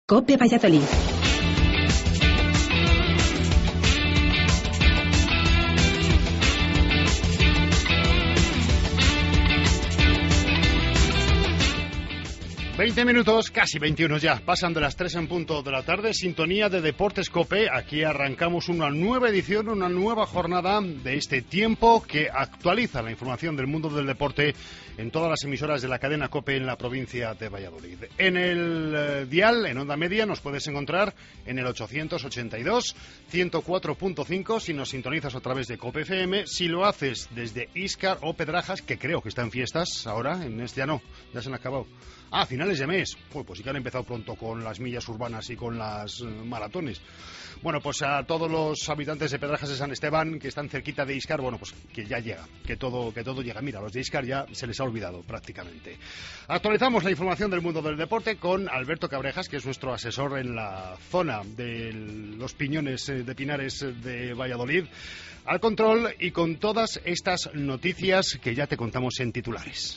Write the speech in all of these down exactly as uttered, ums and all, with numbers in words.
COPE Valladolid. veinte minutos, casi veintiuno ya, pasan de las tres en punto de la tarde, sintonía de Deportes COPE. Aquí arrancamos una nueva edición, una nueva jornada de este tiempo que actualiza la información del mundo del deporte en todas las emisoras de la cadena COPE en la provincia de Valladolid. En el eh, dial, en onda media, nos puedes encontrar en el ochocientos ochenta y dos, ciento cuatro punto cinco si nos sintonizas a través de COPE F M. Si lo haces desde Íscar o Pedrajas, que creo que está en fiestas ahora, en este ya no, ya se han acabado. Ah, finales de mes. Pues, pues sí que han empezado pronto con las millas urbanas y con las uh, maratones. Bueno, pues a todos los habitantes de Pedrajas de San Esteban que están cerquita de Íscar, bueno, pues que ya llega, que todo, que todo llega. Mira, a los de Íscar ya se les ha olvidado prácticamente. Actualizamos la información del mundo del deporte con Alberto Cabrejas, que es nuestro asesor en la zona de los Piñones de Pinares de Valladolid, al control y con todas estas noticias que ya te contamos en titulares.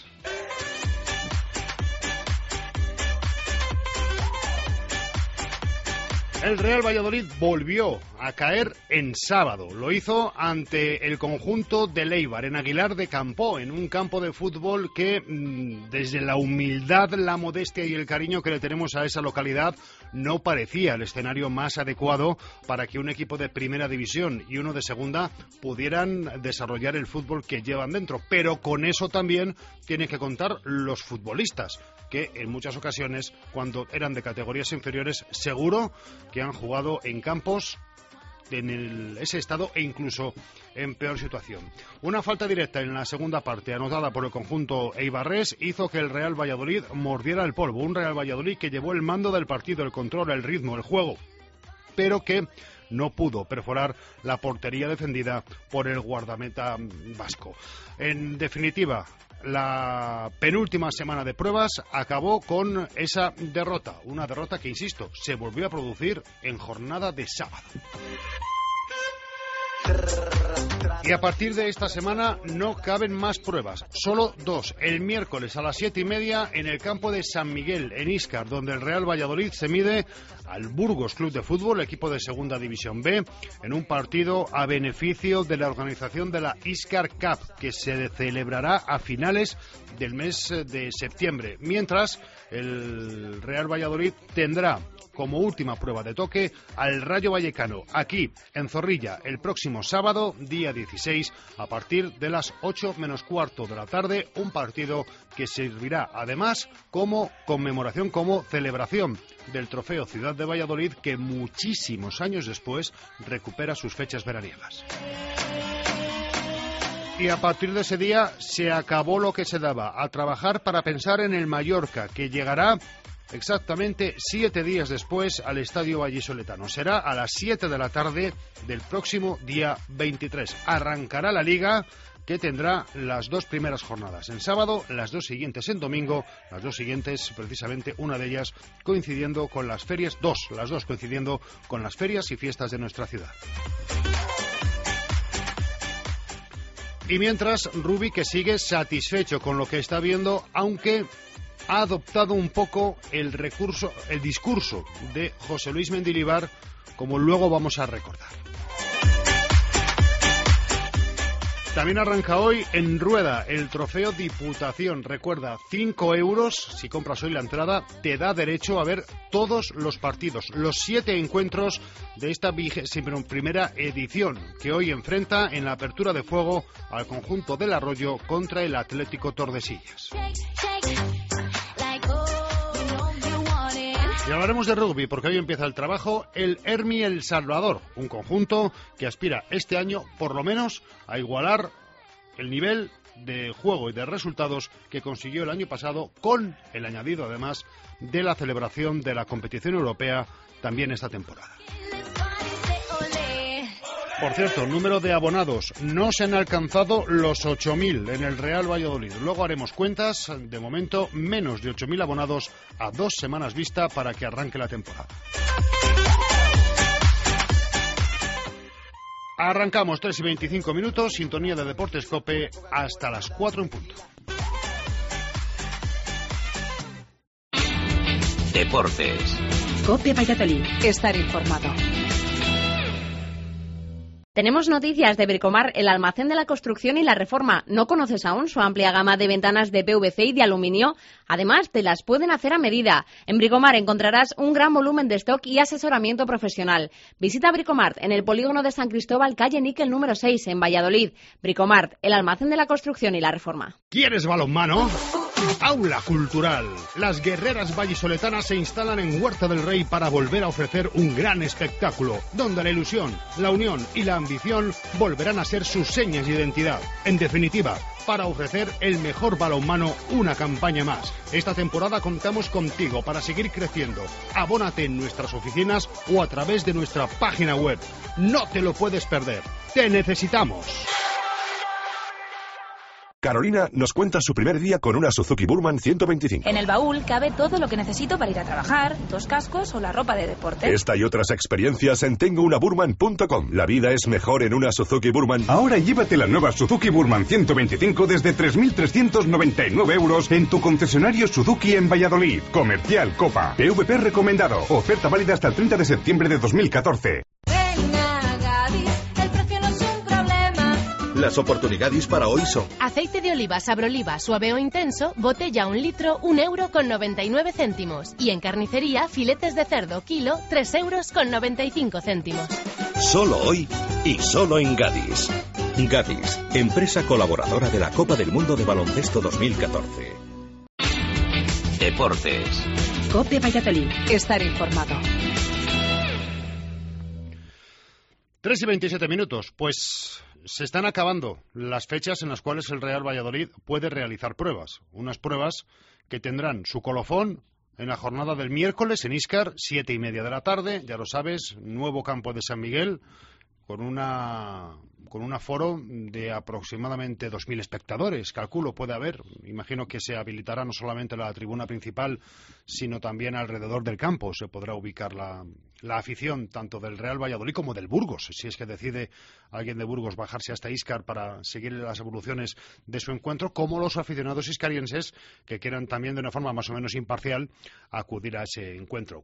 El Real Valladolid volvió a caer en sábado. Lo hizo ante el conjunto de Leibar, en Aguilar de Campoo, en un campo de fútbol que, desde la humildad, la modestia y el cariño que le tenemos a esa localidad, no parecía el escenario más adecuado para que un equipo de primera división y uno de segunda pudieran desarrollar el fútbol que llevan dentro. Pero con eso también tienen que contar los futbolistas, que en muchas ocasiones, cuando eran de categorías inferiores, seguro que han jugado en campos en el, ese estado e incluso en peor situación. Una falta directa en la segunda parte, anotada por el conjunto eibarrés, hizo que el Real Valladolid mordiera el polvo. Un Real Valladolid que llevó el mando del partido, el control, el ritmo, el juego, pero que no pudo perforar la portería defendida por el guardameta vasco. En definitiva, la penúltima semana de pruebas acabó con esa derrota, una derrota que, insisto, se volvió a producir en jornada de sábado. Y a partir de esta semana no caben más pruebas, solo dos. El miércoles a las siete y media en el campo de San Miguel, en Íscar, donde el Real Valladolid se mide al Burgos Club de Fútbol, equipo de Segunda División B, en un partido a beneficio de la organización de la Íscar Cup, que se celebrará a finales del mes de septiembre. Mientras, el Real Valladolid tendrá como última prueba de toque al Rayo Vallecano, aquí en Zorrilla, el próximo sábado, día dieciséis, a partir de las ocho menos cuarto de la tarde, un partido que servirá además como conmemoración, como celebración del trofeo Ciudad de Valladolid, que muchísimos años después recupera sus fechas veraniegas. Y a partir de ese día se acabó lo que se daba, a trabajar para pensar en el Mallorca, que llegará exactamente siete días después al Estadio Vallisoletano. Será a las siete de la tarde del próximo día veintitrés. Arrancará la Liga, que tendrá las dos primeras jornadas en sábado, las dos siguientes en domingo, las dos siguientes, precisamente una de ellas coincidiendo con las ferias, dos, las dos coincidiendo con las ferias y fiestas de nuestra ciudad. Y mientras, Rubi, que sigue satisfecho con lo que está viendo, aunque ha adoptado un poco el recurso, el discurso de José Luis Mendilibar, como luego vamos a recordar. También arranca hoy en Rueda el trofeo Diputación. Recuerda, cinco euros, si compras hoy la entrada, te da derecho a ver todos los partidos, los siete encuentros de esta vigésima primera edición, que hoy enfrenta en la apertura de fuego al conjunto del Arroyo contra el Atlético Tordesillas. Y hablaremos de rugby, porque hoy empieza el trabajo el Hermi El Salvador, un conjunto que aspira este año, por lo menos, a igualar el nivel de juego y de resultados que consiguió el año pasado, con el añadido, además, de la celebración de la competición europea también esta temporada. Por cierto, número de abonados, no se han alcanzado los ocho mil en el Real Valladolid. Luego haremos cuentas, de momento menos de ocho mil abonados a dos semanas vista para que arranque la temporada. Arrancamos tres y veinticinco minutos, sintonía de Deportes COPE hasta las cuatro en punto. Deportes. COPE Valladolid. Estar informado. Tenemos noticias de Bricomart, el almacén de la construcción y la reforma. ¿No conoces aún su amplia gama de ventanas de P V C y de aluminio? Además, te las pueden hacer a medida. En Bricomart encontrarás un gran volumen de stock y asesoramiento profesional. Visita Bricomart en el polígono de San Cristóbal, calle Níquel número seis, en Valladolid. Bricomart, el almacén de la construcción y la reforma. ¿Quieres balonmano? Aula Cultural. Las guerreras vallisoletanas se instalan en Huerta del Rey para volver a ofrecer un gran espectáculo, donde la ilusión, la unión y la ambición volverán a ser sus señas de identidad. En definitiva, para ofrecer el mejor balonmano una campaña más. Esta temporada contamos contigo para seguir creciendo. Abónate en nuestras oficinas o a través de nuestra página web. No te lo puedes perder. ¡Te necesitamos! Carolina nos cuenta su primer día con una Suzuki Burman ciento veinticinco. En el baúl cabe todo lo que necesito para ir a trabajar, dos cascos o la ropa de deporte. Esta y otras experiencias en tengo una burman punto com. La vida es mejor en una Suzuki Burman. Ahora llévate la nueva Suzuki Burman ciento veinticinco desde tres mil trescientos noventa y nueve euros en tu concesionario Suzuki en Valladolid. Comercial Copa. P V P recomendado. Oferta válida hasta el treinta de septiembre de dos mil catorce. Las oportunidades para hoy son: aceite de oliva Sabroliva suave o intenso, botella un litro, un euro con noventa y nueve céntimos. Y en carnicería, filetes de cerdo kilo, tres euros con noventa y cinco céntimos. Solo hoy y solo en Gadis. Gadis, empresa colaboradora de la Copa del Mundo de Baloncesto dos mil catorce. Deportes. COPE Valladolid. Estar informado. tres y veintisiete minutos. Pues se están acabando las fechas en las cuales el Real Valladolid puede realizar pruebas. Unas pruebas que tendrán su colofón en la jornada del miércoles en Íscar, siete y media de la tarde. Ya lo sabes, nuevo campo de San Miguel, con una con un aforo de aproximadamente dos mil espectadores, calculo, puede haber. Imagino que se habilitará no solamente la tribuna principal, sino también alrededor del campo. Se podrá ubicar la, la afición tanto del Real Valladolid como del Burgos, si es que decide alguien de Burgos bajarse hasta Íscar para seguir las evoluciones de su encuentro, como los aficionados iscarienses que quieran también de una forma más o menos imparcial acudir a ese encuentro.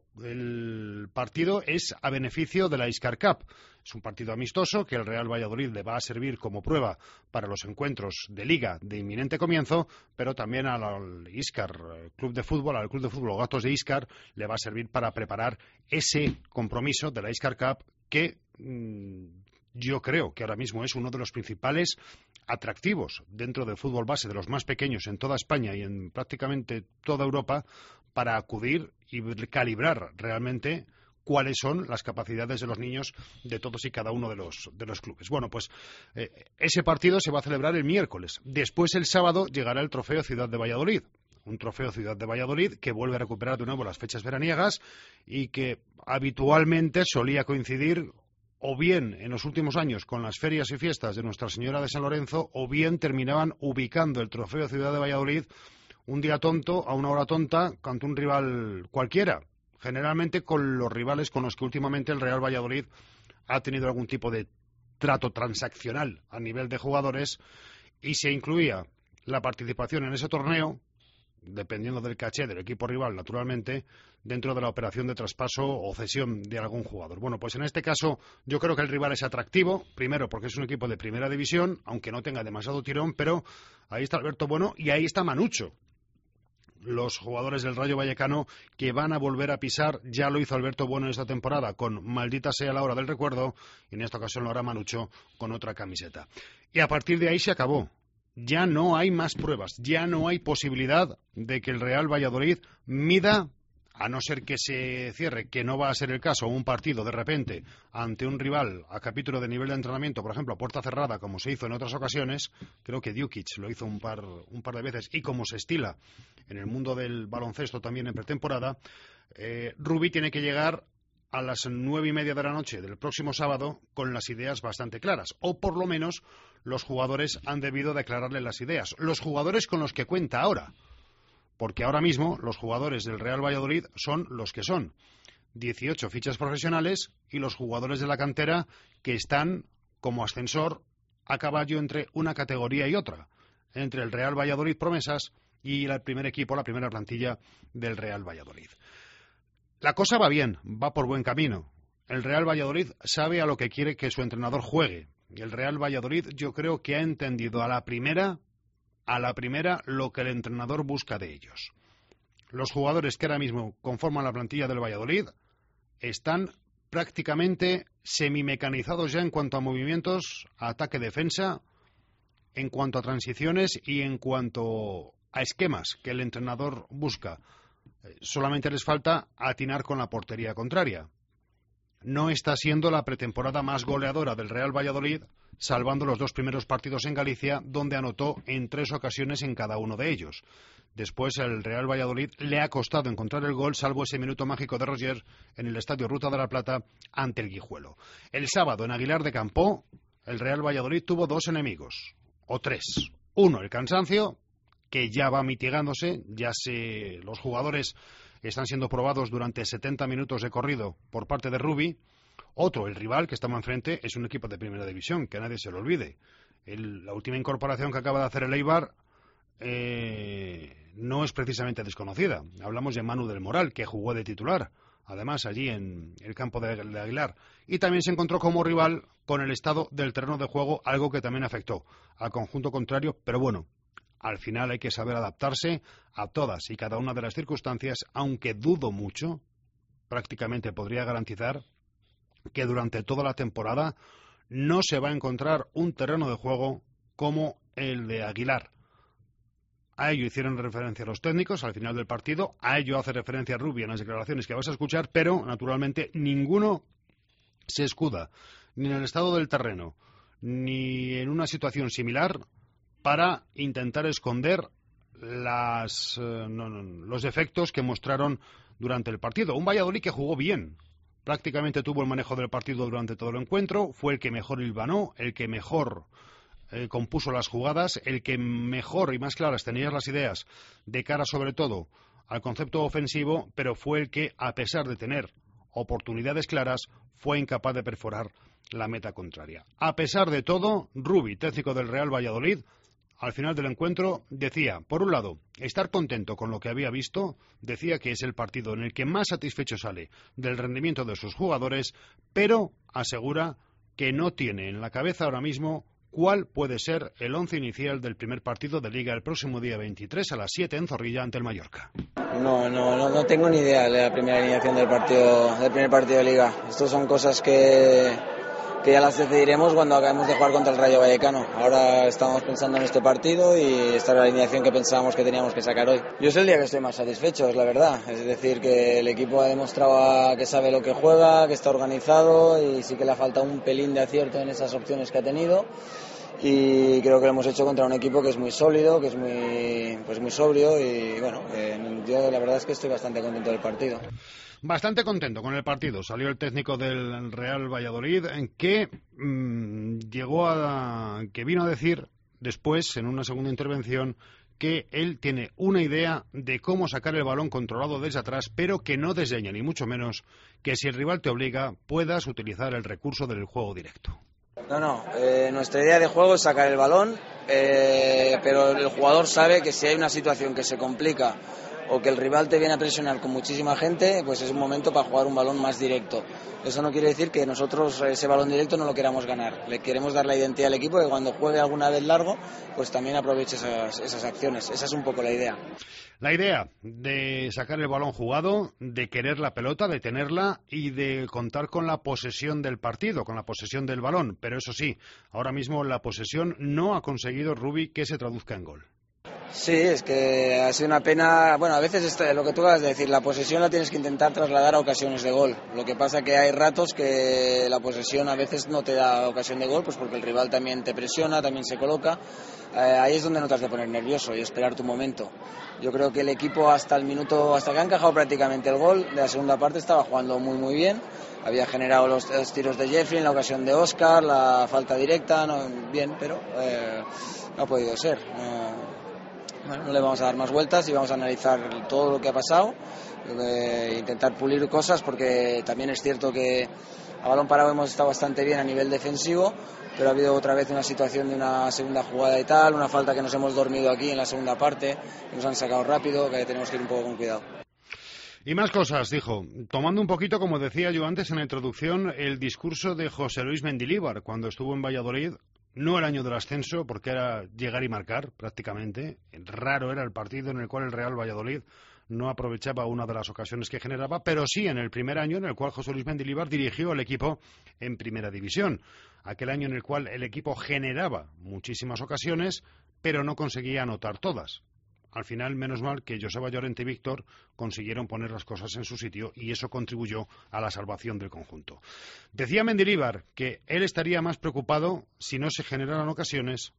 El partido es a beneficio de la Íscar Cup. Es un partido amistoso que el Real Valladolid le va a servir como prueba para los encuentros de Liga de inminente comienzo, pero también al Íscar Club de Fútbol, al Club de Fútbol Gatos de Íscar, le va a servir para preparar ese compromiso de la Íscar Cup que mmm, yo creo que ahora mismo es uno de los principales atractivos dentro del fútbol base, de los más pequeños en toda España y en prácticamente toda Europa, para acudir y calibrar realmente cuáles son las capacidades de los niños de todos y cada uno de los, de los clubes. Bueno, pues eh, ese partido se va a celebrar el miércoles. Después, el sábado, llegará el Trofeo Ciudad de Valladolid. Un Trofeo Ciudad de Valladolid que vuelve a recuperar de nuevo las fechas veraniegas y que habitualmente solía coincidir o bien en los últimos años con las ferias y fiestas de Nuestra Señora de San Lorenzo, o bien terminaban ubicando el Trofeo Ciudad de Valladolid un día tonto, a una hora tonta, ante un rival cualquiera. Generalmente con los rivales con los que últimamente el Real Valladolid ha tenido algún tipo de trato transaccional a nivel de jugadores, y se incluía la participación en ese torneo, dependiendo del caché del equipo rival, naturalmente, dentro de la operación de traspaso o cesión de algún jugador. Bueno, pues en este caso yo creo que el rival es atractivo, primero porque es un equipo de primera división, aunque no tenga demasiado tirón, pero ahí está Alberto Bueno y ahí está Manucho. Los jugadores del Rayo Vallecano que van a volver a pisar, ya lo hizo Alberto Bueno en esta temporada con Maldita sea la hora del recuerdo, y en esta ocasión lo hará Manucho con otra camiseta. Y a partir de ahí se acabó. Ya no hay más pruebas, ya no hay posibilidad de que el Real Valladolid mida, a no ser que se cierre, que no va a ser el caso, un partido de repente ante un rival a capítulo de nivel de entrenamiento, por ejemplo, a puerta cerrada, como se hizo en otras ocasiones. Creo que Djukic lo hizo un par, un par de veces, y como se estila en el mundo del baloncesto también en pretemporada. eh, Rubí tiene que llegar a las nueve y media de la noche del próximo sábado con las ideas bastante claras, o por lo menos los jugadores han debido declararle las ideas, los jugadores con los que cuenta ahora, porque ahora mismo los jugadores del Real Valladolid son los que son, dieciocho fichas profesionales, y los jugadores de la cantera que están como ascensor a caballo entre una categoría y otra, entre el Real Valladolid Promesas y el primer equipo, la primera plantilla del Real Valladolid. La cosa va bien, va por buen camino. El Real Valladolid sabe a lo que quiere que su entrenador juegue. Y el Real Valladolid yo creo que ha entendido a la primera, a la primera lo que el entrenador busca de ellos. Los jugadores que ahora mismo conforman la plantilla del Valladolid están prácticamente semimecanizados ya en cuanto a movimientos, a ataque-defensa, en cuanto a transiciones y en cuanto a esquemas que el entrenador busca. Solamente les falta atinar con la portería contraria. No está siendo la pretemporada más goleadora del Real Valladolid, salvando los dos primeros partidos en Galicia, donde anotó en tres ocasiones en cada uno de ellos. Después el Real Valladolid le ha costado encontrar el gol, salvo ese minuto mágico de Roger en el Estadio Ruta de la Plata ante el Guijuelo. El sábado en Aguilar de Campoo, el Real Valladolid tuvo dos enemigos, o tres. Uno, el cansancio, que ya va mitigándose, ya se los jugadores están siendo probados durante setenta minutos de corrido por parte de Rubi. Otro, el rival que estamos enfrente, es un equipo de primera división, que nadie se lo olvide. El, la última incorporación que acaba de hacer el Eibar eh, no es precisamente desconocida. Hablamos de Manu del Moral, que jugó de titular, además allí en el campo de, de Aguilar. Y también se encontró como rival con el estado del terreno de juego, algo que también afectó al conjunto contrario, pero bueno, al final hay que saber adaptarse a todas y cada una de las circunstancias, aunque dudo mucho, prácticamente podría garantizar que durante toda la temporada no se va a encontrar un terreno de juego como el de Aguilar. A ello hicieron referencia los técnicos al final del partido, a ello hace referencia Rubi en las declaraciones que vas a escuchar, pero naturalmente ninguno se escuda ni en el estado del terreno ni en una situación similar para intentar esconder las, eh, no, no, los defectos que mostraron durante el partido. Un Valladolid que jugó bien, prácticamente tuvo el manejo del partido durante todo el encuentro, fue el que mejor hilvanó, el que mejor eh, compuso las jugadas, el que mejor y más claras tenía las ideas de cara sobre todo al concepto ofensivo, pero fue el que, a pesar de tener oportunidades claras, fue incapaz de perforar la meta contraria. A pesar de todo, Rubi, técnico del Real Valladolid, al final del encuentro decía, por un lado, estar contento con lo que había visto, decía que es el partido en el que más satisfecho sale del rendimiento de sus jugadores, pero asegura que no tiene en la cabeza ahora mismo cuál puede ser el once inicial del primer partido de Liga el próximo día veintitrés a las siete en Zorrilla ante el Mallorca. No, no, no, no tengo ni idea de la primera alineación del partido, del primer partido de Liga. Estas son cosas que... que ya las decidiremos cuando acabemos de jugar contra el Rayo Vallecano. Ahora estamos pensando en este partido y esta es la alineación que pensábamos que teníamos que sacar hoy. Yo es el día que estoy más satisfecho, es la verdad. Es decir, que el equipo ha demostrado que sabe lo que juega, que está organizado y sí que le ha faltado un pelín de acierto en esas opciones que ha tenido. Y creo que lo hemos hecho contra un equipo que es muy sólido, que es muy, pues muy sobrio y bueno, eh, yo la verdad es que estoy bastante contento del partido. Bastante contento con el partido. Salió el técnico del Real Valladolid, en que mmm, llegó a, que vino a decir después, en una segunda intervención, que él tiene una idea de cómo sacar el balón controlado desde atrás, pero que no desdeña, ni mucho menos, que si el rival te obliga, puedas utilizar el recurso del juego directo. No, no, eh, nuestra idea de juego es sacar el balón, eh, pero el jugador sabe que si hay una situación que se complica o que el rival te viene a presionar con muchísima gente, pues es un momento para jugar un balón más directo. Eso no quiere decir que nosotros ese balón directo no lo queramos ganar. Le queremos dar la identidad al equipo que cuando juegue alguna vez largo, pues también aproveche esas, esas acciones. Esa es un poco la idea. La idea de sacar el balón jugado, de querer la pelota, de tenerla y de contar con la posesión del partido, con la posesión del balón. Pero eso sí, ahora mismo la posesión no ha conseguido Rubi que se traduzca en gol. Sí, es que ha sido una pena. Bueno, a veces esto, lo que tú acabas de decir, la posesión la tienes que intentar trasladar a ocasiones de gol. Lo que pasa que hay ratos que la posesión a veces no te da ocasión de gol, pues porque el rival también te presiona, también se coloca. Eh, ahí es donde no te has de poner nervioso y esperar tu momento. Yo creo que el equipo hasta el minuto, hasta que ha encajado prácticamente el gol de la segunda parte estaba jugando muy muy bien. Había generado los, los tiros de Jeffrey en la ocasión de Óscar, la falta directa, no, bien, pero eh, no ha podido ser. No, Bueno, no le vamos a dar más vueltas y vamos a analizar todo lo que ha pasado, eh, intentar pulir cosas porque también es cierto que a balón parado hemos estado bastante bien a nivel defensivo, pero ha habido otra vez una situación de una segunda jugada y tal, una falta que nos hemos dormido aquí en la segunda parte, que nos han sacado rápido, que tenemos que ir un poco con cuidado. Y más cosas, dijo, tomando un poquito, como decía yo antes en la introducción, el discurso de José Luis Mendilibar cuando estuvo en Valladolid, no el año del ascenso, porque era llegar y marcar prácticamente, raro era el partido en el cual el Real Valladolid no aprovechaba una de las ocasiones que generaba, pero sí en el primer año en el cual José Luis Mendilibar dirigió al equipo en Primera División, aquel año en el cual el equipo generaba muchísimas ocasiones, pero no conseguía anotar todas. Al final, menos mal que Joseba Llorente y Víctor consiguieron poner las cosas en su sitio y eso contribuyó a la salvación del conjunto. Decía Mendilibar que él estaría más preocupado si no se generaran ocasiones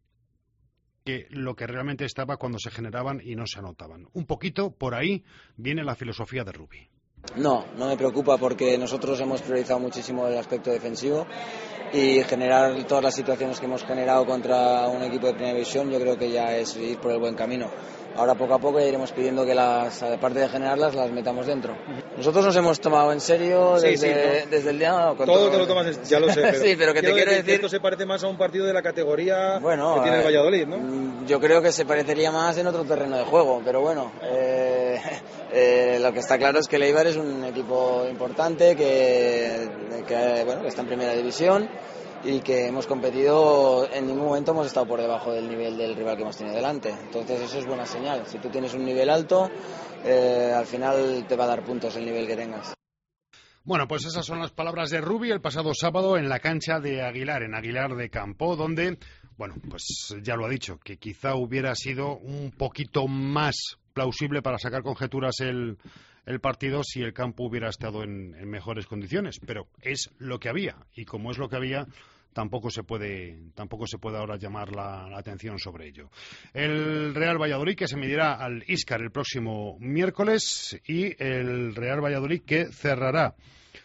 que lo que realmente estaba cuando se generaban y no se anotaban. Un poquito por ahí viene la filosofía de Rubi. No, no me preocupa porque nosotros hemos priorizado muchísimo el aspecto defensivo y generar todas las situaciones que hemos generado contra un equipo de Primera División yo creo que ya es ir por el buen camino. Ahora poco a poco ya iremos pidiendo que las, aparte de generarlas, las metamos dentro. Nosotros nos hemos tomado en serio desde, sí, sí, ¿no? desde el día... No, todo, todo te lo tomas, ya lo sé, pero, sí, pero que te quiero decir... Que esto se parece más a un partido de la categoría bueno, que tiene el Valladolid, ¿no? Yo creo que se parecería más en otro terreno de juego, pero bueno, eh, eh, lo que está claro es que el Eibar es un equipo importante que, que, bueno, que está en Primera División y que hemos competido, en ningún momento hemos estado por debajo del nivel del rival que hemos tenido delante. Entonces eso es buena señal. Si tú tienes un nivel alto, eh, al final te va a dar puntos el nivel que tengas. Bueno, pues esas son las palabras de Rubi el pasado sábado en la cancha de Aguilar, en Aguilar de Campoo, donde, bueno, pues ya lo ha dicho, que quizá hubiera sido un poquito más plausible para sacar conjeturas el... el partido si el campo hubiera estado en, en mejores condiciones, pero es lo que había y como es lo que había tampoco se puede tampoco se puede ahora llamar la, la atención sobre ello. El Real Valladolid que se medirá al Íscar el próximo miércoles y el Real Valladolid que cerrará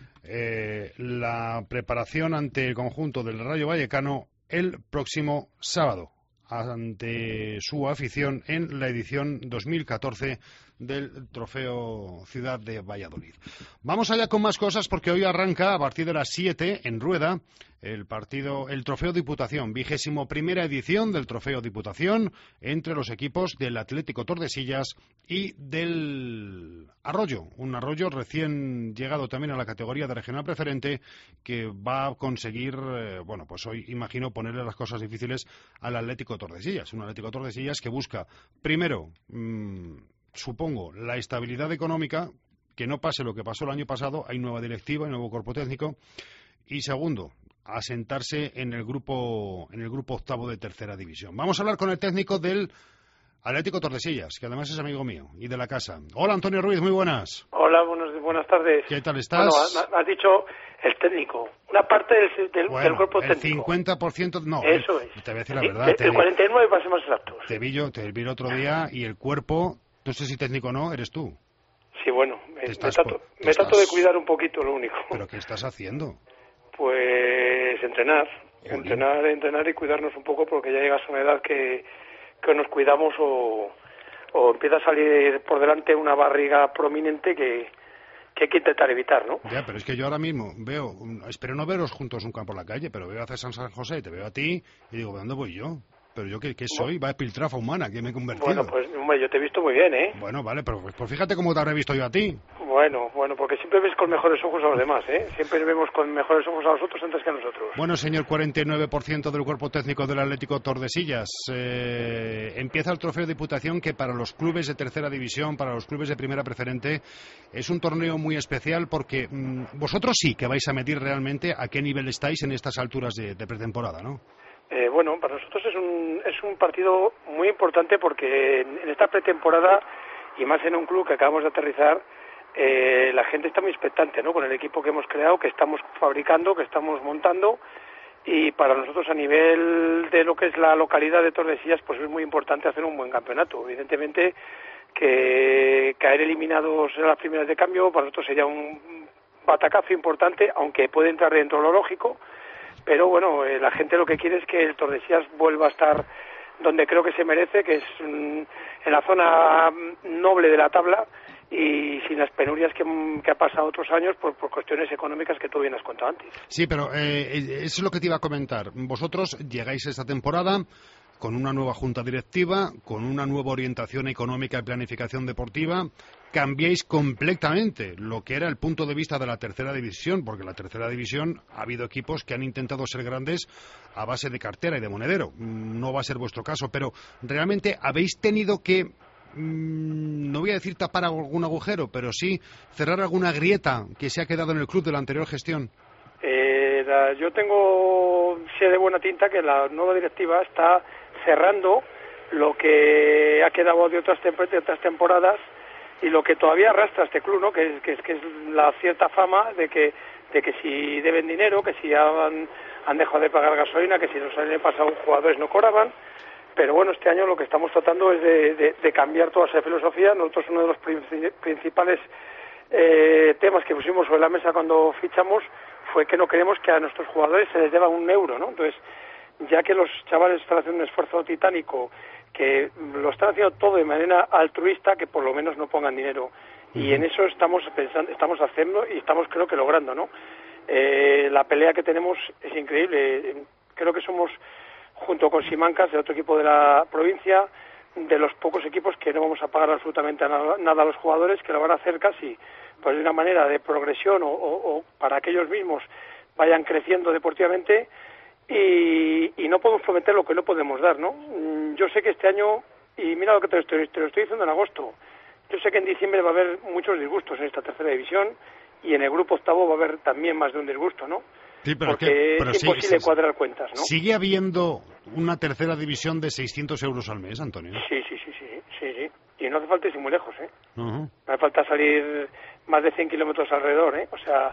eh, la preparación ante el conjunto del Rayo Vallecano el próximo sábado ante su afición en la edición dos mil catorce del Trofeo Ciudad de Valladolid. Vamos allá con más cosas porque hoy arranca a partir de las siete en Rueda el partido, el Trofeo Diputación, vigésimo primera edición del Trofeo Diputación entre los equipos del Atlético Tordesillas y del Arroyo, un Arroyo recién llegado también a la categoría de regional preferente que va a conseguir, eh, bueno, pues hoy imagino ponerle las cosas difíciles al Atlético Tordesillas, un Atlético Tordesillas que busca primero mmm, supongo, la estabilidad económica, que no pase lo que pasó el año pasado, hay nueva directiva, hay nuevo cuerpo técnico, y segundo, asentarse en el grupo en el grupo octavo de tercera división. Vamos a hablar con el técnico del Atlético Tordesillas, que además es amigo mío y de la casa. Hola, Antonio Ruiz, muy buenas. Hola, buenos, buenas tardes. ¿Qué tal estás? Bueno, has dicho el técnico, una parte del, del, bueno, del cuerpo el técnico. el cincuenta por ciento, no. Eso es. Te voy a decir la verdad. El, te el vi, cuarenta y nueve para ser más exactos. Te vi yo, te vi el otro día y el cuerpo, no sé si técnico o no, eres tú. Sí, bueno, me, me, estás, trato, me estás... trato de cuidar un poquito, lo único. ¿Pero qué estás haciendo? Pues entrenar, Jolín. entrenar, entrenar y cuidarnos un poco porque ya llegas a una edad que, que nos cuidamos o, o empieza a salir por delante una barriga prominente que, que hay que intentar evitar, ¿no? Ya, pero es que yo ahora mismo veo, espero no veros juntos nunca por la calle, pero veo a César San José y te veo a ti y digo, ¿de dónde voy yo? Pero yo, ¿qué, qué soy? Va a piltrafa humana, ¿qué me he convertido? Bueno, pues, hombre, yo te he visto muy bien, ¿eh? Bueno, vale, pero pues, pues fíjate cómo te habré visto yo a ti. Bueno, bueno, porque siempre ves con mejores ojos a los demás, ¿eh? Siempre vemos con mejores ojos a los otros antes que a nosotros. Bueno, señor cuarenta y nueve por ciento del cuerpo técnico del Atlético Tordesillas. Eh, empieza el Trofeo Diputación que para los clubes de tercera división, para los clubes de primera preferente, es un torneo muy especial porque mmm, vosotros sí que vais a medir realmente a qué nivel estáis en estas alturas de, de pretemporada, ¿no? Eh, bueno, para nosotros es un, es un partido muy importante porque en, en esta pretemporada, y más en un club que acabamos de aterrizar, eh, la gente está muy expectante, ¿no? Con el equipo que hemos creado, que estamos fabricando, que estamos montando, y para nosotros a nivel de lo que es la localidad de Tordesillas, pues es muy importante hacer un buen campeonato. Evidentemente que caer eliminados en las primeras de cambio para nosotros sería un batacazo importante, aunque puede entrar dentro de lo lógico. Pero bueno, eh, la gente lo que quiere es que el Tordesillas vuelva a estar donde creo que se merece, que es mm, en la zona noble de la tabla y sin las penurias que, que ha pasado otros años por, por cuestiones económicas que tú bien has contado antes. Sí, pero eh, eso es lo que te iba a comentar. Vosotros llegáis esta temporada con una nueva junta directiva, con una nueva orientación económica y planificación deportiva, cambiéis completamente lo que era el punto de vista de la tercera división, porque en la tercera división ha habido equipos que han intentado ser grandes a base de cartera y de monedero. No va a ser vuestro caso, pero realmente habéis tenido que, mmm, no voy a decir tapar algún agujero, pero sí cerrar alguna grieta que se ha quedado en el club de la anterior gestión. Eh, la, yo tengo, sé de buena tinta que la nueva directiva está cerrando lo que ha quedado de otras, de otras temporadas y lo que todavía arrastra este club, ¿no? Que es, que es, que es la cierta fama de que de que si deben dinero, que si han, han dejado de pagar gasolina, que si los años pasados jugadores no cobraban. Pero bueno, este año lo que estamos tratando es de, de, de cambiar toda esa filosofía. Nosotros uno de los principales eh, temas que pusimos sobre la mesa cuando fichamos fue que no queremos que a nuestros jugadores se les deba un euro, ¿no? Entonces, ya que los chavales están haciendo un esfuerzo titánico, que lo están haciendo todo de manera altruista, que por lo menos no pongan dinero. Y en eso estamos pensando, estamos haciendo y estamos creo que logrando, ¿no? Eh, la pelea que tenemos es increíble. Creo que somos, junto con Simancas, el otro equipo de la provincia, de los pocos equipos que no vamos a pagar absolutamente nada, nada a los jugadores, que lo van a hacer casi pues de una manera de progresión o, o, o para que ellos mismos vayan creciendo deportivamente. Y, y no podemos prometer lo que no podemos dar, ¿no? Yo sé que este año, y mira lo que te lo estoy, te lo estoy diciendo en agosto, yo sé que en diciembre va a haber muchos disgustos en esta tercera división y en el grupo octavo va a haber también más de un disgusto, ¿no? Sí, pero porque que, pero es sí, imposible sí, cuadrar cuentas, ¿no? ¿Sigue habiendo una tercera división de seiscientos euros al mes, Antonio? Sí, sí, sí, sí, sí, sí. Y no hace falta irse muy lejos, ¿eh? Uh-huh. No hace falta salir más de cien kilómetros alrededor, ¿eh? O sea...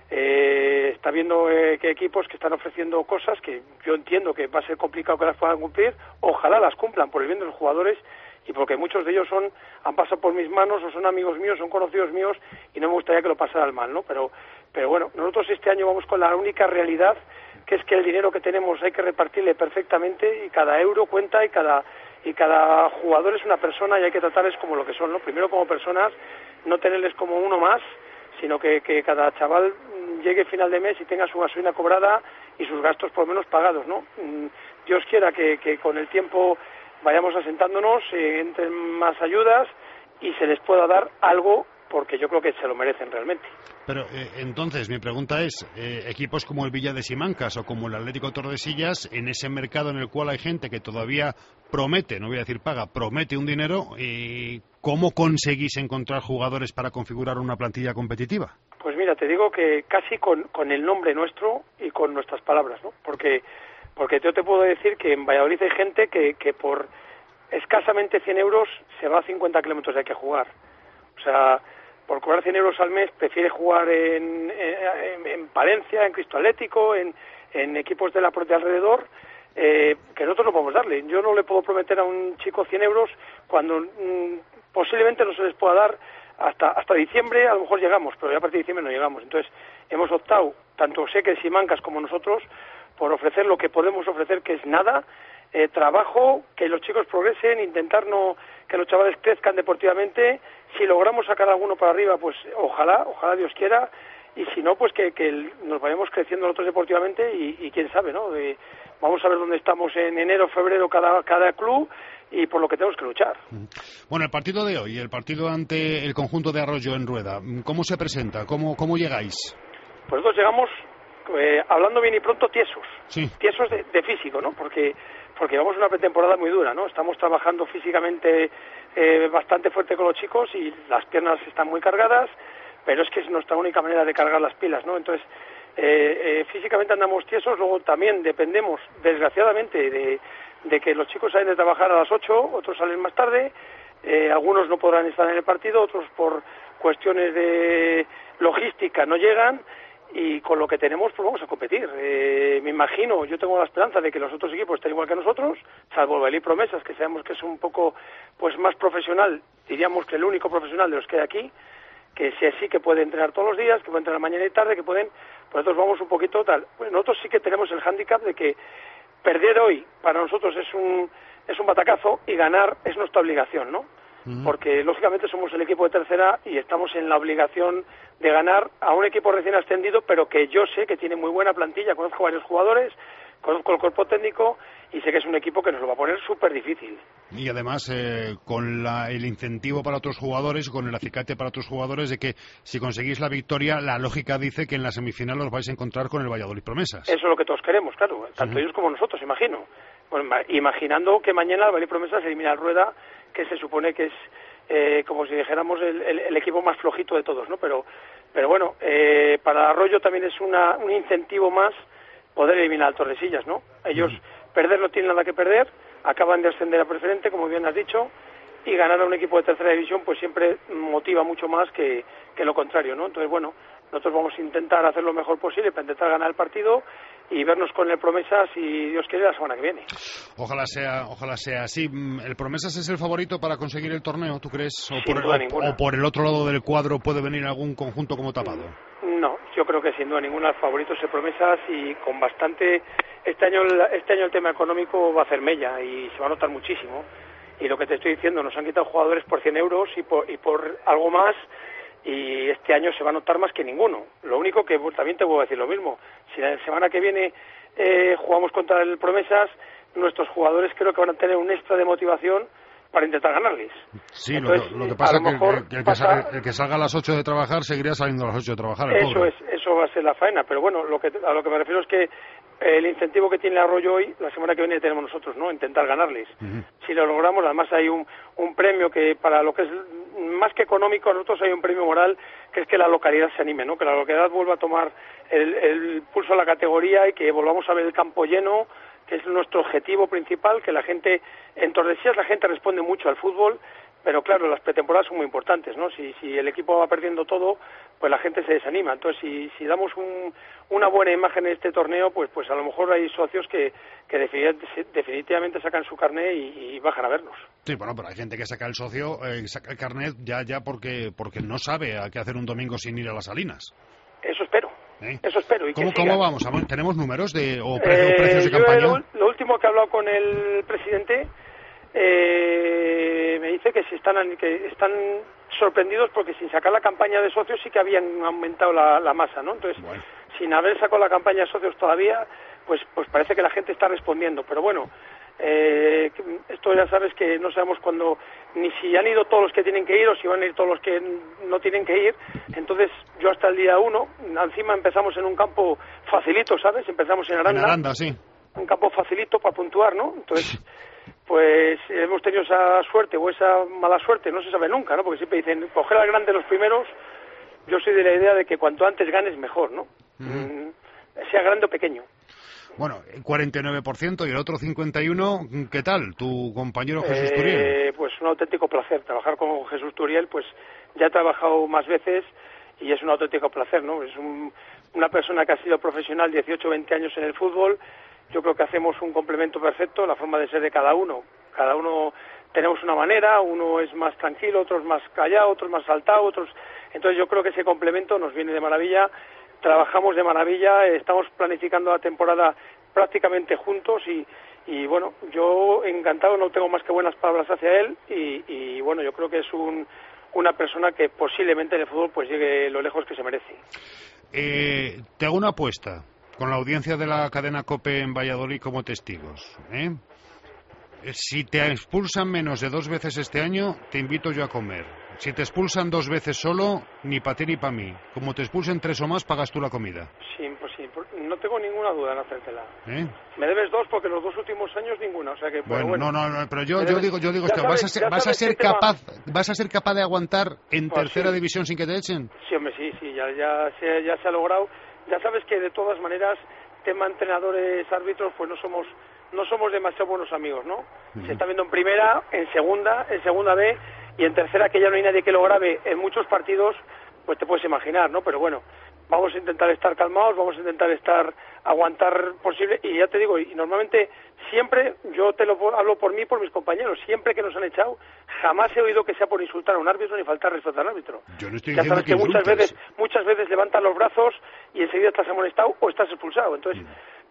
Eh, está viendo eh, que equipos que están ofreciendo cosas que yo entiendo que va a ser complicado que las puedan cumplir, ojalá las cumplan por el bien de los jugadores y porque muchos de ellos son han pasado por mis manos o son amigos míos, son conocidos míos y no me gustaría que lo pasaran mal, ¿no? Pero, pero bueno, nosotros este año vamos con la única realidad que es que el dinero que tenemos hay que repartirle perfectamente y cada euro cuenta y cada y cada jugador es una persona y hay que tratarles como lo que son, ¿no? Primero como personas, no tenerles como uno más, sino que, que cada chaval llegue final de mes y tenga su gasolina cobrada y sus gastos por lo menos pagados, ¿no? Dios quiera que, que con el tiempo vayamos asentándonos, eh, entren más ayudas y se les pueda dar algo porque yo creo que se lo merecen realmente. Pero eh, entonces mi pregunta es, eh, equipos como el Villa de Simancas o como el Atlético Tordesillas, en ese mercado en el cual hay gente que todavía promete, no voy a decir paga, promete un dinero, eh, ¿cómo conseguís encontrar jugadores para configurar una plantilla competitiva? Pues mira, te digo que casi con, con el nombre nuestro y con nuestras palabras, ¿no? Porque, porque yo te puedo decir que en Valladolid hay gente que, que por escasamente cien euros se va a cincuenta kilómetros de aquí a jugar. O sea, por cobrar cien euros al mes prefiere jugar en, en, en Palencia, en Cristo Atlético, en, en equipos de la de alrededor, eh, que nosotros no podemos darle. Yo no le puedo prometer a un chico cien euros cuando mmm, posiblemente no se les pueda dar hasta hasta diciembre, a lo mejor llegamos, pero ya a partir de diciembre no llegamos. Entonces hemos optado, tanto sé que Simancas como nosotros, por ofrecer lo que podemos ofrecer, que es nada, eh, trabajo, que los chicos progresen, intentar no que los chavales crezcan deportivamente. Si logramos sacar alguno para arriba, pues ojalá, ojalá Dios quiera, y si no, pues que, que nos vayamos creciendo nosotros deportivamente y, y quién sabe, ¿no? Eh, vamos a ver dónde estamos en enero, febrero, cada, cada club, y por lo que tenemos que luchar. Bueno, el partido de hoy, el partido ante el conjunto de Arroyo en Rueda, ¿cómo se presenta? ¿Cómo, cómo llegáis? Pues nosotros llegamos, eh, hablando bien y pronto, tiesos. Sí. Tiesos de, de físico, ¿no? Porque porque llevamos una pretemporada muy dura, ¿no? Estamos trabajando físicamente eh, bastante fuerte con los chicos y las piernas están muy cargadas, pero es que es nuestra única manera de cargar las pilas, ¿no? Entonces, eh, eh, físicamente andamos tiesos, luego también dependemos, desgraciadamente, de, de que los chicos salen de trabajar a las ocho, otros salen más tarde, eh, algunos no podrán estar en el partido, otros por cuestiones de logística no llegan, y con lo que tenemos pues vamos a competir. Eh, me imagino, yo tengo la esperanza de que los otros equipos estén igual que nosotros, salvo el Valladolid Promesas, que sabemos que es un poco pues más profesional, diríamos que el único profesional de los que hay aquí, que sí, sí que puede entrenar todos los días, que puede entrenar mañana y tarde, que pueden, pues nosotros vamos un poquito tal. Pues nosotros sí que tenemos el hándicap de que perder hoy para nosotros es un es un batacazo y ganar es nuestra obligación, ¿no? uh-huh. porque lógicamente somos el equipo de tercera y estamos en la obligación de ganar a un equipo recién ascendido, pero que yo sé que tiene muy buena plantilla, conozco varios jugadores, conozco el cuerpo técnico y sé que es un equipo que nos lo va a poner súper difícil. Y además eh, con la, el incentivo para otros jugadores, con el acicate para otros jugadores de que si conseguís la victoria, la lógica dice que en la semifinal os vais a encontrar con el Valladolid Promesas. Eso es lo que todos queremos, claro, tanto uh-huh. ellos como nosotros, imagino. Bueno, imaginando que mañana el Valladolid Promesas elimina al Rueda, que se supone que es eh, como si dijéramos el, el, el equipo más flojito de todos, ¿no? Pero, pero bueno, eh, para Arroyo también es una, un incentivo más poder eliminar al Tordesillas, ¿no? Ellos uh-huh. perder no tienen nada que perder, acaban de ascender a preferente, como bien has dicho, y ganar a un equipo de tercera división pues siempre motiva mucho más que, que lo contrario, ¿no? Entonces, bueno, nosotros vamos a intentar hacer lo mejor posible para intentar ganar el partido y vernos con el Promesas, si Dios quiere, la semana que viene. Ojalá sea, ojalá sea así. ¿El Promesas es el favorito para conseguir el torneo, tú crees? ¿O, por, duda o, ninguna. o por el otro lado del cuadro puede venir algún conjunto como tapado? No, yo creo que sin duda ninguna el favorito es el Promesas y con bastante... Este año, este año el tema económico va a hacer mella y se va a notar muchísimo. Y lo que te estoy diciendo, nos han quitado jugadores por cien euros y por, y por algo más, y este año se va a notar más que ninguno. Lo único que pues, también te puedo decir lo mismo, si la semana que viene eh, jugamos contra el Promesas, nuestros jugadores creo que van a tener un extra de motivación para intentar ganarles. Sí, Entonces, lo, que, lo que pasa es que, mejor que el, que pasa... salga, el que salga a las ocho de trabajar seguiría saliendo a las ocho de trabajar. El eso pobre. es, eso va a ser la faena, pero bueno, lo que, a lo que me refiero es que el incentivo que tiene el Arroyo hoy, la semana que viene tenemos nosotros, ¿no? Intentar ganarles. Uh-huh. Si lo logramos, además hay un, un premio que para lo que es más que económico, a nosotros hay un premio moral, que es que la localidad se anime, ¿no? Que la localidad vuelva a tomar el, el pulso a la categoría y que volvamos a ver el campo lleno, que es nuestro objetivo principal, que la gente, en Tordesillas la gente responde mucho al fútbol, pero claro, las pretemporadas son muy importantes, ¿no? Si, si el equipo va perdiendo todo, pues la gente se desanima. Entonces, si, si damos un, una buena imagen en este torneo, pues pues a lo mejor hay socios que, que definitivamente sacan su carnet y, y bajan a vernos. Sí, bueno, pero hay gente que saca el socio, eh, saca el carnet ya ya porque porque no sabe a qué hacer un domingo sin ir a las Salinas. Eso espero. ¿Eh? Eso espero. Y ¿Cómo, que ¿Cómo vamos? ¿Tenemos números de o, precio, eh, precios de yo campaña? Lo, lo último que he hablado con el presidente... Eh, me dice que si están que están sorprendidos porque sin sacar la campaña de socios sí que habían aumentado la, la masa, ¿no? Entonces, bueno. sin haber sacado la campaña de socios todavía, pues pues parece que la gente está respondiendo. Pero bueno, eh, esto ya sabes que no sabemos cuándo, ni si han ido todos los que tienen que ir o si van a ir todos los que no tienen que ir. Entonces, yo hasta el día uno, encima empezamos en un campo facilito, ¿sabes? Empezamos en Aranda. En Aranda, sí. Un campo facilito para puntuar, ¿no? Entonces... pues hemos tenido esa suerte o esa mala suerte, no se sabe nunca, ¿no? Porque siempre dicen, coger al grande los primeros. Yo soy de la idea de que cuanto antes ganes, mejor, ¿no? Uh-huh. Sea grande o pequeño. Bueno, cuarenta y nueve por ciento y el otro cincuenta y uno por ciento, ¿qué tal? ¿Tu compañero Jesús eh, Turiel? Pues un auténtico placer. Trabajar con Jesús Turiel, pues ya he trabajado más veces y es un auténtico placer, ¿no? Es un, una persona que ha sido profesional dieciocho o veinte años en el fútbol. Yo creo que hacemos un complemento perfecto, la forma de ser de cada uno. Cada uno tenemos una manera, uno es más tranquilo, otro es más callado, otro es más saltado, otros... Entonces yo creo que ese complemento nos viene de maravilla, trabajamos de maravilla, estamos planificando la temporada prácticamente juntos y, y bueno, yo encantado, no tengo más que buenas palabras hacia él y, y bueno, yo creo que es un, una persona que posiblemente en el fútbol pues llegue lo lejos que se merece. Eh, te hago una apuesta. Con la audiencia de la cadena COPE en Valladolid como testigos, ¿eh? Si te expulsan menos de dos veces este año, te invito yo a comer. Si te expulsan dos veces solo, ni para ti ni para mí. Como te expulsen tres o más, pagas tú la comida. Sí, pues sí, no tengo ninguna duda en hacértela. ¿Eh? Me debes dos porque los dos últimos años ninguna, o sea que... Bueno, bueno, no, no, no, pero yo, yo digo, yo digo, esto, sabes, ¿vas a ser, vas a ser capaz, vas a ser capaz de aguantar en pues tercera sí. división sin que te echen? Sí, hombre, sí, sí, ya, ya, se, ya se ha logrado. Ya sabes que de todas maneras, tema entrenadores, árbitros, pues no somos no somos demasiado buenos amigos, ¿no? Uh-huh. Se está viendo en primera, en segunda, en segunda B y en tercera, que ya no hay nadie que lo grabe en muchos partidos, pues te puedes imaginar, ¿no? Pero bueno, vamos a intentar estar calmados, vamos a intentar estar, aguantar posible, y ya te digo, y normalmente siempre, yo te lo hablo por mí, por mis compañeros, siempre que nos han echado, jamás he oído que sea por insultar a un árbitro ni faltar respeto al árbitro. Yo no estoy ya diciendo sabes que, que muchas insultes. veces, muchas veces levantan los brazos y enseguida estás amonestado o estás expulsado, entonces... Mm.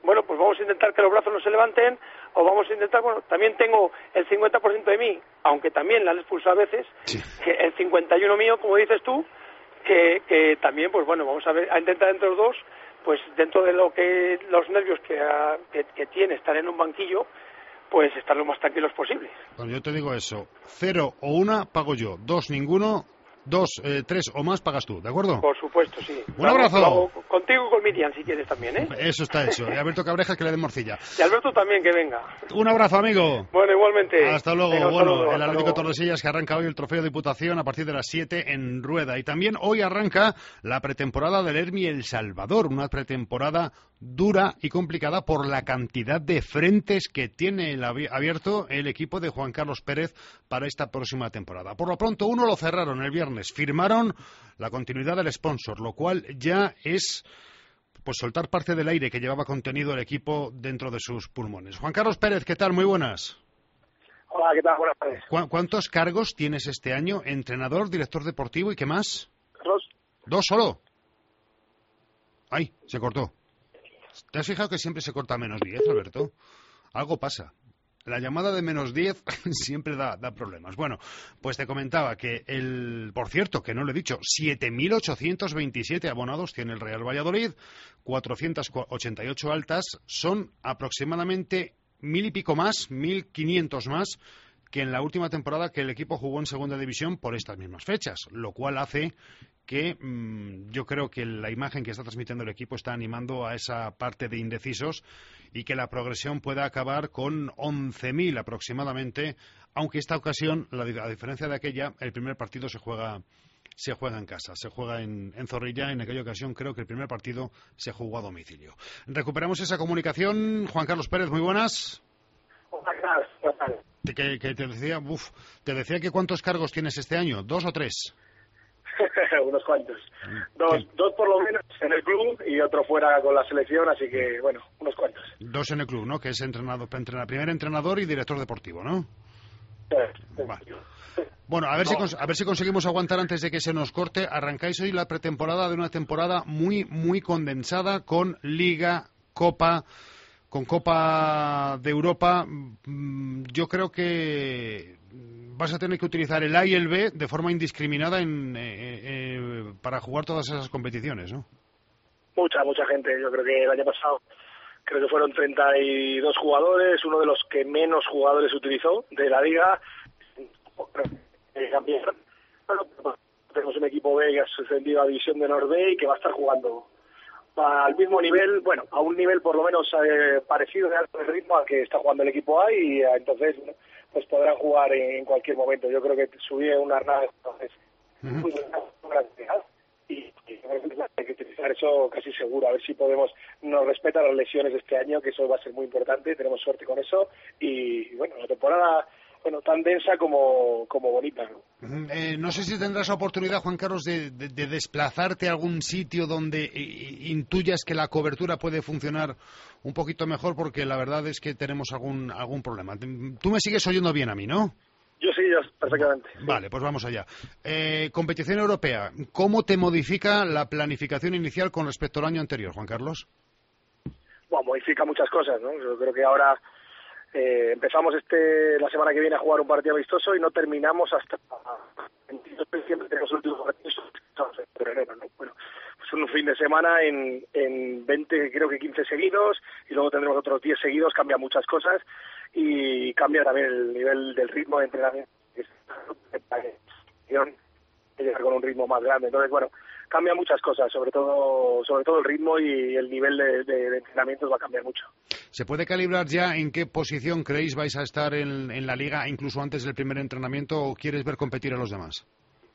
bueno, pues vamos a intentar que los brazos no se levanten, o vamos a intentar, bueno, también tengo el cincuenta por ciento de mí, aunque también la han expulsado a veces, sí. que el cincuenta y uno mío, como dices tú, que, que también, pues bueno, vamos a ver, a intentar entre los dos, pues dentro de lo que los nervios que, que, que tiene estar en un banquillo, pues estar lo más tranquilos posible. Bueno, yo te digo eso, cero o una pago yo, dos ninguno, dos, eh, tres o más pagas tú, ¿de acuerdo? Por supuesto, sí. Un abrazo. Lo hago contigo y con Miriam, si quieres también, ¿eh? Eso está hecho. Y Alberto Cabrejas que le dé morcilla. Y Alberto también, que venga. Un abrazo, amigo. Bueno, igualmente. Hasta luego. Venga, bueno, saludo, el Atlético Tordesillas que arranca hoy el Trofeo de Diputación a partir de las siete en Rueda. Y también hoy arranca la pretemporada del Hermi El Salvador, una pretemporada dura y complicada por la cantidad de frentes que tiene el abierto el equipo de Juan Carlos Pérez para esta próxima temporada. Por lo pronto, uno lo cerraron el viernes, firmaron la continuidad del sponsor, lo cual ya es pues soltar parte del aire que llevaba contenido el equipo dentro de sus pulmones. Juan Carlos Pérez, ¿qué tal? Muy buenas. Hola, ¿qué tal? Buenas tardes. ¿Cu- ¿Cuántos cargos tienes este año? ¿Entrenador, director deportivo y qué más? Dos. ¿Dos solo? Ay, se cortó. ¿Te has fijado que siempre se corta a menos diez, Alberto? Algo pasa. La llamada de menos diez siempre da, da problemas. Bueno, pues te comentaba que, el, por cierto, que no lo he dicho, siete mil ochocientos veintisiete abonados tiene el Real Valladolid, cuatrocientas ochenta y ocho altas, son aproximadamente mil y pico más, mil quinientos más que en la última temporada que el equipo jugó en segunda división por estas mismas fechas, lo cual hace que mmm, yo creo que la imagen que está transmitiendo el equipo está animando a esa parte de indecisos y que la progresión pueda acabar con once mil aproximadamente, aunque esta ocasión, la, a diferencia de aquella, el primer partido se juega se juega en casa, se juega en, en Zorrilla. En aquella ocasión creo que el primer partido se jugó a domicilio. Recuperamos esa comunicación. Juan Carlos Pérez, muy buenas. Que, que te decía, uf, te decía que ¿cuántos cargos tienes este año? ¿Dos o tres? Unos cuantos. Dos, dos por lo menos en el club y otro fuera con la selección, así que, bueno, unos cuantos. Dos en el club, ¿no? Que es entrenador, entrenador, primer entrenador y director deportivo, ¿no? Vale. Bueno, a ver, si, a ver si conseguimos aguantar antes de que se nos corte. Arrancáis hoy la pretemporada de una temporada muy, muy condensada con Liga, Copa, con Copa de Europa. Yo creo que vas a tener que utilizar el A y el B de forma indiscriminada en, eh, eh, para jugar todas esas competiciones, ¿no? Mucha, mucha gente. Yo creo que el año pasado creo que fueron treinta y dos jugadores, uno de los que menos jugadores utilizó de la Liga. Tenemos un equipo B que ha suspendido a División de Honor B y que va a estar jugando al mismo nivel, bueno, a un nivel por lo menos eh, parecido de alto ritmo al que está jugando el equipo A, y eh, entonces bueno, pues podrán jugar en, en cualquier momento. Yo creo que subí una arnada entonces muy uh-huh. y, y hay que utilizar eso casi seguro, a ver si podemos, nos respetan las lesiones este año, que eso va a ser muy importante, tenemos suerte con eso, y bueno, la temporada bueno, tan densa como, como bonita, ¿no? Eh, no sé si tendrás la oportunidad, Juan Carlos, de, de, de desplazarte a algún sitio donde eh, intuyas que la cobertura puede funcionar un poquito mejor, porque la verdad es que tenemos algún algún problema. Tú me sigues oyendo bien a mí, ¿no? Yo sí, yo perfectamente. Vale, pues vamos allá. Eh, competición europea, ¿cómo te modifica la planificación inicial con respecto al año anterior, Juan Carlos? Bueno, modifica muchas cosas, ¿no? Yo creo que ahora Eh, empezamos este la semana que viene a jugar un partido amistoso y no terminamos hasta el veintidós de diciembre. Tenemos el último partido en febrero, ¿no? Bueno, pues un fin de semana en, en veinte, creo que quince seguidos, y luego tendremos otros diez seguidos. Cambia muchas cosas y cambia también el nivel del ritmo de entrenamiento, llegar con un ritmo más grande. Entonces, bueno, cambia muchas cosas, sobre todo sobre todo el ritmo, y el nivel de, de, de entrenamientos va a cambiar mucho. ¿Se puede calibrar ya en qué posición creéis vais a estar en, en la Liga, incluso antes del primer entrenamiento, o quieres ver competir a los demás?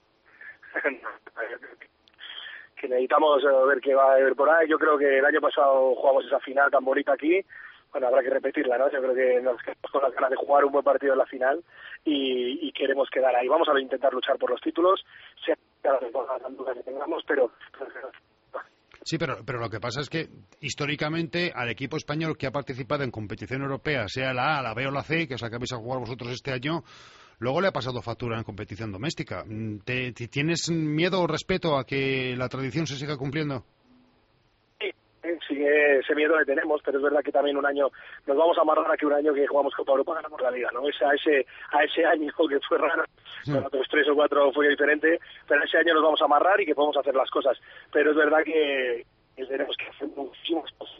Que necesitamos ver qué va a haber por ahí. Yo creo que el año pasado jugamos esa final tan bonita aquí. Bueno, habrá que repetirla, ¿no? Yo creo que nos quedamos con las ganas de jugar un buen partido en la final y, y queremos quedar ahí. Vamos a intentar luchar por los títulos, sea la temporada tan dura que tengamos, pero... Sí, pero, pero lo que pasa es que históricamente al equipo español que ha participado en competición europea, sea la A, la B o la C, que os acabáis a jugar vosotros este año, luego le ha pasado factura en competición doméstica. ¿Te, te ¿Tienes miedo o respeto a que la tradición se siga cumpliendo? Sí, sí, ese miedo le tenemos, pero es verdad que también un año nos vamos a amarrar a que un año que jugamos Copa Europa ganamos la Liga, ¿no? Ese, a ese a ese año que fue raro, sí. Con otros tres o cuatro fue diferente, pero ese año nos vamos a amarrar y que podemos hacer las cosas. Pero es verdad que tenemos que hacer muchísimas cosas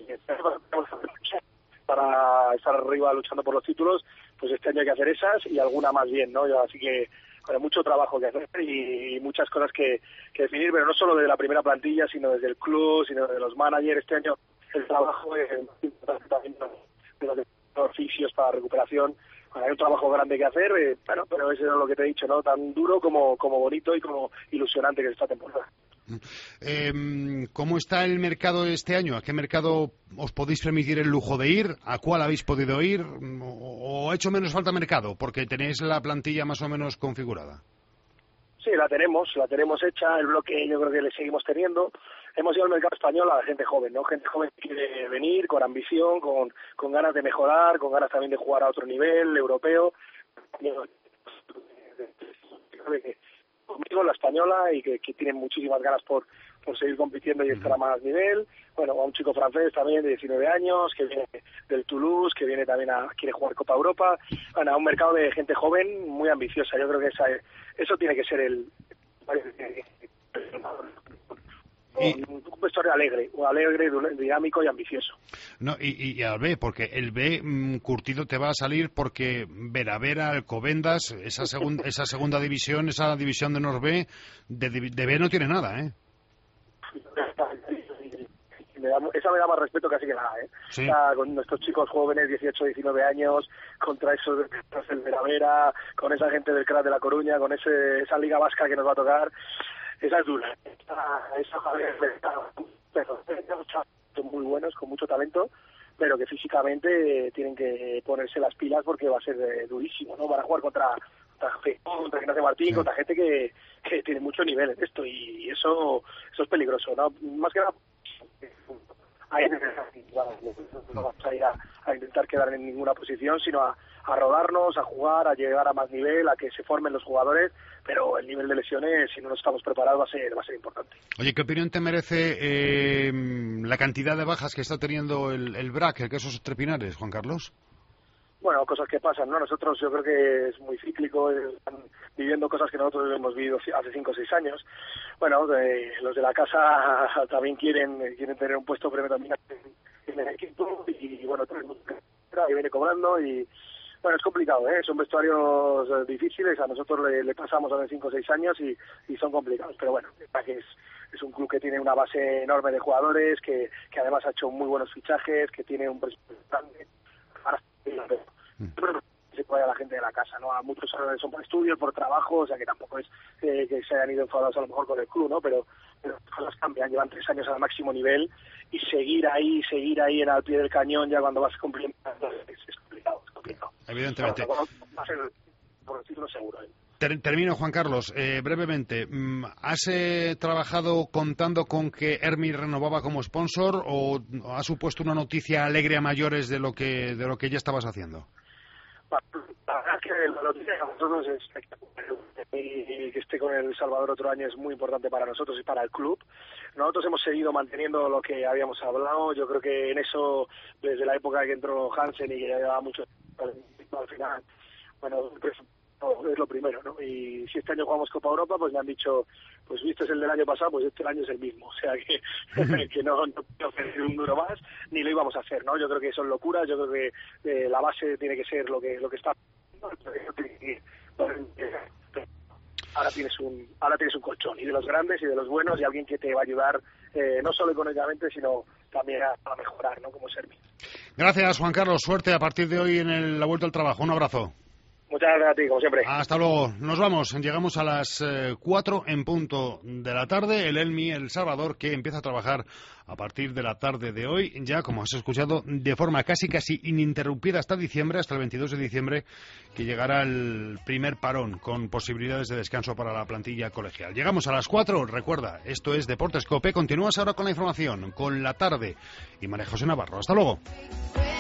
para estar arriba luchando por los títulos, pues este año hay que hacer esas y alguna más bien, ¿no? Así que bueno, mucho trabajo que hacer y, y muchas cosas que, que definir, pero no solo desde la primera plantilla, sino desde el club, sino desde los managers. Este año el trabajo es importante también de los oficios para recuperación. Bueno, hay un trabajo grande que hacer, eh, bueno, pero eso es lo que te he dicho, ¿no? Tan duro como, como bonito y como ilusionante que es esta temporada. Eh, ¿Cómo está el mercado este año? ¿A qué mercado os podéis permitir el lujo de ir? ¿A cuál habéis podido ir? ¿O ha hecho menos falta mercado porque tenéis la plantilla más o menos configurada? Sí, la tenemos, la tenemos hecha, el bloque yo creo que le seguimos teniendo. Hemos ido al mercado español a la gente joven, ¿no? Gente joven que quiere venir con ambición, con, con ganas de mejorar, con ganas también de jugar a otro nivel europeo. Conmigo la española y que, que tienen muchísimas ganas por, por seguir compitiendo y estar a más nivel. Bueno, a un chico francés también de diecinueve años que viene del Toulouse, que viene también a quiere jugar Copa Europa. Bueno, a un mercado de gente joven muy ambiciosa. Yo creo que esa, eso tiene que ser el y, un vestuario alegre, alegre, dinámico y ambicioso. No, y, y al B, porque el B mmm, curtido te va a salir porque Veravera, Alcobendas, esa segunda esa segunda división, esa división de Norbe, de, de B no tiene nada, ¿eh? Me da, esa me da más respeto casi que nada, ¿eh? Sí. O sea, con nuestros chicos jóvenes, dieciocho, diecinueve años, contra esos del Veravera, con esa gente del C R A de La Coruña, con ese esa liga vasca que nos va a tocar. Esa es dura. Esa, esa pero son muy buenos, con mucho talento, pero que físicamente tienen que ponerse las pilas porque va a ser eh, durísimo, ¿no? Van a jugar contra contra, contra Ignacio Martín, sí. Contra gente que, que tiene mucho nivel en esto y eso eso es peligroso, ¿no? Más que nada no vamos a ir a, a intentar quedar en ninguna posición, sino a, a rodarnos, a jugar, a llegar a más nivel, a que se formen los jugadores, pero el nivel de lesiones, si no nos estamos preparados, va a ser, va a ser importante. Oye, ¿qué opinión te merece eh, la cantidad de bajas que está teniendo el, el B R A C, el Quesos Trepinares, Juan Carlos? Bueno, cosas que pasan, ¿no? Nosotros yo creo que es muy cíclico, están viviendo cosas que nosotros hemos vivido hace cinco o seis años. Bueno, de, los de la casa también quieren quieren tener un puesto predominante en el equipo y, bueno, que viene cobrando y, bueno, es complicado, ¿eh? Son vestuarios difíciles, a nosotros le, le pasamos hace cinco o seis años y, y son complicados, pero bueno, es, es un club que tiene una base enorme de jugadores, que, que además ha hecho muy buenos fichajes, que tiene un presupuesto grande. Ahora se puede a la gente de la casa, ¿no? A muchos son por estudios, por trabajo, o sea que tampoco es eh, que se hayan ido enfadados a lo mejor con el club, ¿no? Pero, pero las cosas cambian, llevan tres años al máximo nivel y seguir ahí, seguir ahí en al pie del cañón ya cuando vas cumpliendo es, es complicado, es complicado. Evidentemente. Pero, bueno, va a ser por decirlo seguro, ¿eh? Termino, Juan Carlos, eh, brevemente. ¿Has eh, trabajado contando con que Hermi renovaba como sponsor o ha supuesto una noticia alegre a mayores de lo que de lo que ya estabas haciendo? La verdad es que la noticia para nosotros es espectacular y que esté con El Salvador otro año es muy importante para nosotros y para el club. Nosotros hemos seguido manteniendo lo que habíamos hablado. Yo creo que en eso, desde la época que entró Hansen y que ya llevaba mucho al final, bueno, pues es lo primero, ¿no? Y si este año jugamos Copa Europa, pues me han dicho, pues viste es el del año pasado, pues este año es el mismo, o sea que, que no, no puedo ofrecer un duro más, ni lo íbamos a hacer, ¿no? Yo creo que son locuras, yo creo que eh, la base tiene que ser lo que lo que está. Ahora tienes un ahora tienes un colchón, y de los grandes y de los buenos, y alguien que te va a ayudar eh, no solo económicamente, sino también a, a mejorar, ¿no? Como Sermi. Gracias, Juan Carlos, suerte a partir de hoy en el, la vuelta al trabajo, un abrazo. Muchas gracias a ti, como siempre. Hasta luego. Nos vamos. Llegamos a las eh, cuatro en punto de la tarde. El Elmi, El Salvador, que empieza a trabajar a partir de la tarde de hoy, ya como has escuchado, de forma casi casi ininterrumpida hasta diciembre, hasta el veintidós de diciembre, que llegará el primer parón con posibilidades de descanso para la plantilla colegial. Llegamos a las cuatro. Recuerda, esto es Deportes COPE. Continúas ahora con la información, con la tarde y María José Navarro. Hasta luego.